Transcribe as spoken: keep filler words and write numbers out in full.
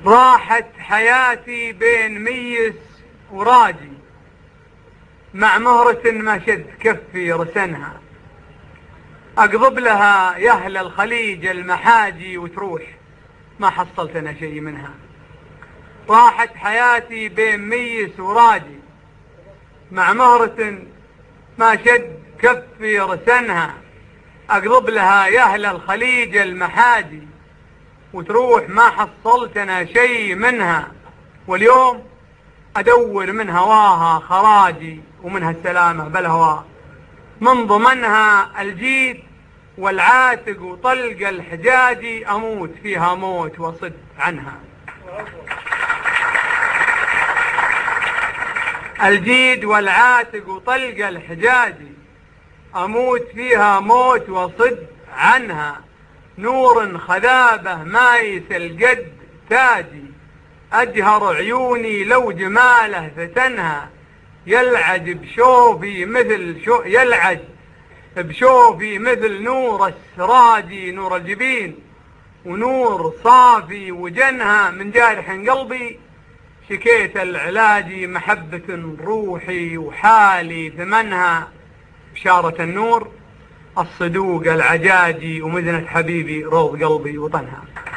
راحت حياتي بين ميس وراجي، مع مهرة ما شد كفي رسنها، أقضب لها يا أهل الخليج المحاجي وتروح ما حصلت أنا شيء منها. راحت حياتي بين ميس وراجي، مع مهرة ما شد كفي رسنها، أقضب لها يا أهل الخليج المحاجي وتروح ما حصلت أنا شيء منها. واليوم أدور من هواها خراجي ومنها السلامة بالهواء، من ضمنها الجيد والعاتق وطلق الحجاجي، أموت فيها موت وصد عنها. الجيد والعاتق وطلق الحجاجي، أموت فيها موت وصد عنها. نور خذابه مايس القد تاجي، أجهر عيوني لو جماله فتنها. يلعج بشوفي مثل شو يلعج بشوفي مثل نور السراج، نور الجبين ونور صافي وجنها. من جارح قلبي شكيت العلاج، محبة روحي وحالي ثمنها. بشارة النور الصدوق العجاجي، ومدنة حبيبي روض قلبي وطنها.